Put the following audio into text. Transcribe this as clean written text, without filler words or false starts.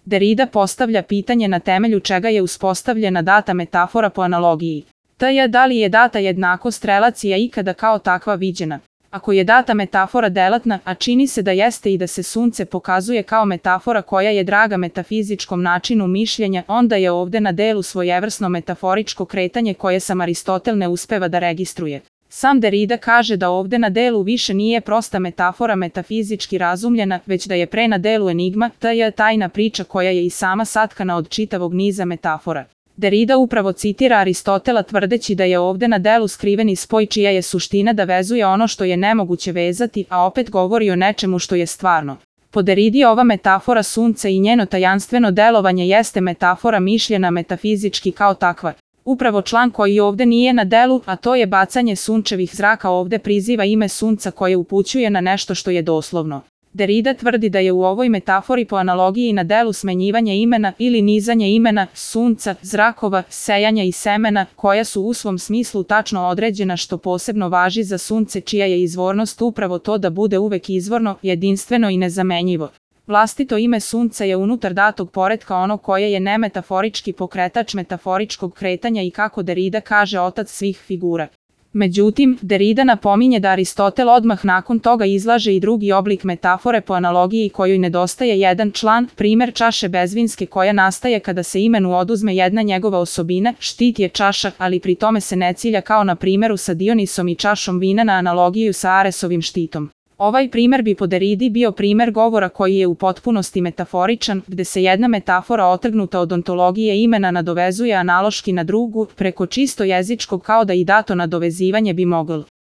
Derrida postavlja pitanje na temelju čega je uspostavljena data metafora po analogiji. Da li je data jednakost relacija ikada kao takva viđena? Ako je data metafora delatna, a čini se da jeste i da se sunce pokazuje kao metafora koja je draga metafizičkom načinu mišljenja, onda je ovde na delu svojevrsno metaforičko kretanje koje sam Aristotel ne uspeva da registruje. Sam Derrida kaže da ovde na delu više nije prosta metafora metafizički razumljena, već da je pre na delu enigma, tajna priča koja je i sama satkana od čitavog niza metafora. Derrida upravo citira Aristotela tvrdeći da je ovde na delu skriveni spoj čija je suština da vezuje ono što je nemoguće vezati, a opet govori o nečemu što je stvarno. Po Derridi ova metafora sunca i njeno tajanstveno delovanje jeste metafora mišljena metafizički kao takva. Upravo član koji ovde nije na delu, a to je bacanje sunčevih zraka ovde priziva ime sunca koje upućuje na nešto što je doslovno. Derrida tvrdi da je u ovoj metafori po analogiji na delu smenjivanje imena ili nizanje imena, sunca, zrakova, sejanja i semena, koja su u svom smislu tačno određena što posebno važi za sunce čija je izvornost upravo to da bude uvek izvorno, jedinstveno i nezamenjivo. Vlastito ime sunca je unutar datog poretka ono koje je nemetaforički pokretač metaforičkog kretanja i kako Derrida kaže otac svih figura. Međutim, Derrida napominje da Aristotel odmah nakon toga izlaže i drugi oblik metafore po analogiji kojoj nedostaje jedan član, primer čaše bezvinske koja nastaje kada se imenu oduzme jedna njegova osobina, štit je čaša, ali pri tome se ne cilja kao na primeru sa Dionisom i čašom vina na analogiju sa Aresovim štitom. Ovaj primer bi po Derridi bio primer govora koji je u potpunosti metaforičan, gde se jedna metafora otrgnuta od ontologije imena nadovezuje analoški na drugu, preko čisto jezičkog kao da i dato nadovezivanje bi moglo